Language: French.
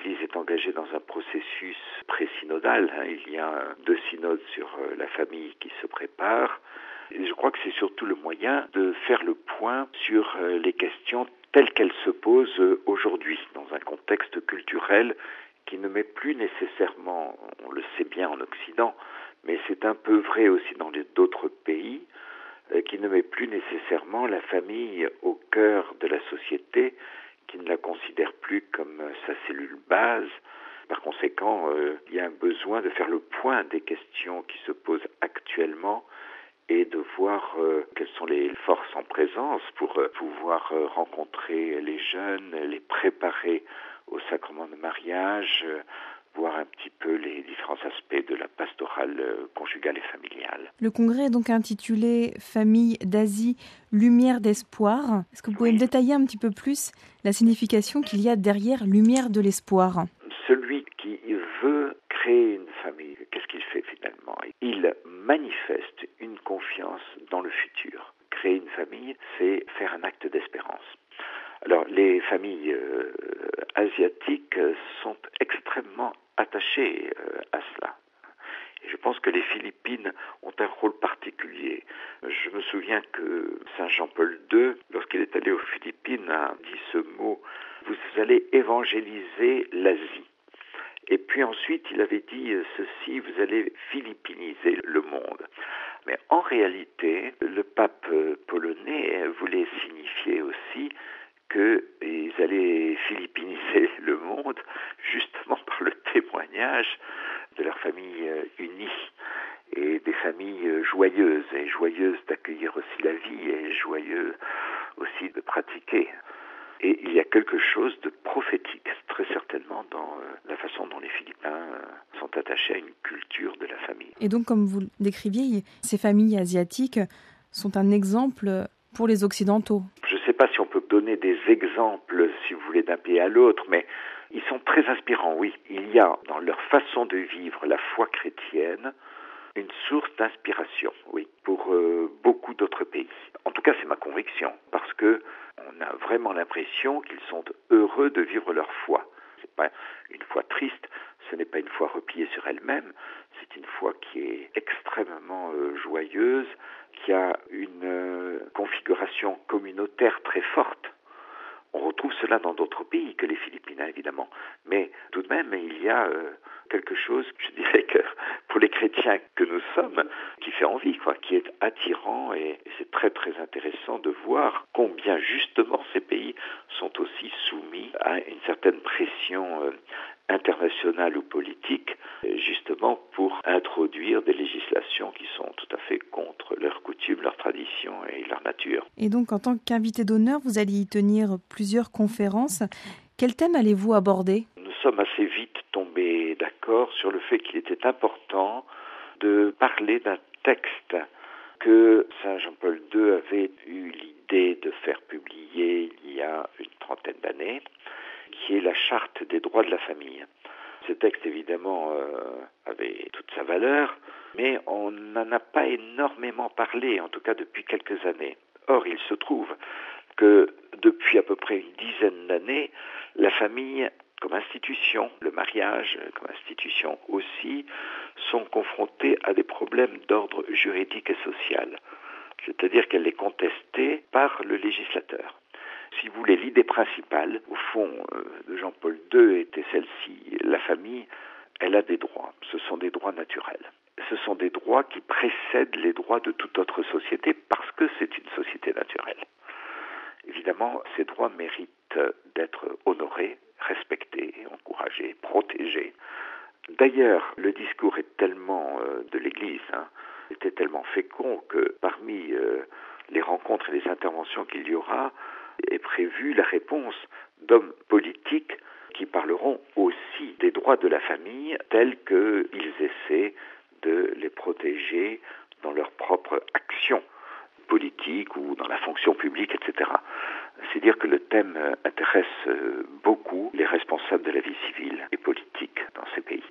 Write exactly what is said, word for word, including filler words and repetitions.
l'Église est engagée dans un processus pré-synodal. Hein. Il y a deux synodes sur la famille qui se préparent. Et je crois que c'est surtout le moyen de faire le point sur les questions telles qu'elles se posent aujourd'hui, dans un contexte culturel qui ne met plus nécessairement, on le sait bien en Occident, mais c'est un peu vrai aussi dans d'autres pays, qui ne met plus nécessairement la famille au cœur de la société, qui ne la considère plus comme sa cellule base. Par conséquent, euh, il y a un besoin de faire le point des questions qui se posent actuellement et de voir euh, quelles sont les forces en présence pour euh, pouvoir euh, rencontrer les jeunes, les préparer au sacrement de mariage, euh, voir un petit peu les différents aspects de la pastorale euh, conjugale et familiale. Le congrès est donc intitulé « Famille d'Asie, lumière d'espoir ». Est-ce que vous pouvez oui. me détailler un petit peu plus la signification qu'il y a derrière « lumière de l'espoir » ? Celui qui veut créer une famille, qu'est-ce qu'il fait finalement ? Il manifeste une confiance dans le futur. Créer une famille, c'est faire un acte d'espérance. Alors, les familles euh, asiatiques sont extrêmement attachées euh, à cela. Et je pense que les Philippines ont un rôle particulier. Je me souviens que Saint Jean-Paul deux, lorsqu'il est allé aux Philippines, a dit ce mot « Vous allez évangéliser l'Asie ». Et puis ensuite, il avait dit ceci, vous allez philippiniser le monde. Mais en réalité, le pape polonais voulait signifier aussi qu'ils allaient philippiniser le monde justement par le témoignage de leur famille unie et des familles joyeuses, et joyeuses d'accueillir aussi la vie et joyeuses aussi de pratiquer. Et il y a quelque chose de prophétique, très certainement, dans la façon dont les Philippins sont attachés à une culture de la famille. Et donc, comme vous le décriviez, ces familles asiatiques sont un exemple pour les Occidentaux. Je ne sais pas si on peut donner des exemples, si vous voulez, d'un pays à l'autre, mais ils sont très inspirants, oui. Il y a dans leur façon de vivre la foi chrétienne une source d'inspiration, oui, pour euh, beaucoup d'autres pays. En tout cas, c'est ma conviction, parce que on a vraiment l'impression qu'ils sont heureux de vivre leur foi. C'est pas une foi triste, ce n'est pas une foi repliée sur elle-même, c'est une foi qui est extrêmement euh, joyeuse, qui a une euh, configuration communautaire très forte. On retrouve cela dans d'autres pays que les Philippines, évidemment. Mais tout de même, il y a euh, quelque chose, je dirais que pour les chrétiens que nous sommes, qui fait envie, quoi, qui est attirant, et, et c'est très très intéressant de voir combien justement ces pays sont aussi soumis à une certaine pression euh, internationale ou politique, justement pour introduire des législations qui sont tout à fait contre leurs coutumes, leurs traditions et leur nature. Et donc, en tant qu'invité d'honneur, vous allez y tenir plusieurs conférences. Quel thème allez-vous aborder ? Nous sommes assez vite tombés d'accord sur le fait qu'il était important de parler d'un texte que Saint Jean-Paul deux avait eu l'idée de faire publier il y a une trentaine d'années, qui est la Charte des droits de la famille. Ce texte, évidemment, euh, avait toute sa valeur, mais on n'en a pas énormément parlé, en tout cas depuis quelques années. Or, il se trouve que depuis à peu près une dizaine d'années, la famille, comme institution, le mariage, comme institution aussi, sont confrontés à des problèmes d'ordre juridique et social. C'est-à-dire qu'elle est contestée par le législateur. Si vous voulez, l'idée principale, au fond, de Jean-Paul deux était celle-ci. La famille, elle a des droits. Ce sont des droits naturels. Ce sont des droits qui précèdent les droits de toute autre société parce que c'est une société naturelle. Évidemment, ces droits méritent d'être honorés, respectés, encouragés, protégés. D'ailleurs, le discours est tellement euh, de l'Église, hein, était tellement fécond que parmi euh, les rencontres et les interventions qu'il y aura, est prévue la réponse d'hommes politiques qui parleront aussi des droits de la famille tels qu'ils essaient de les protéger dans leur propre action politique ou dans la fonction publique, et cetera. C'est dire que le thème intéresse beaucoup les responsables de la vie civile et politique dans ces pays.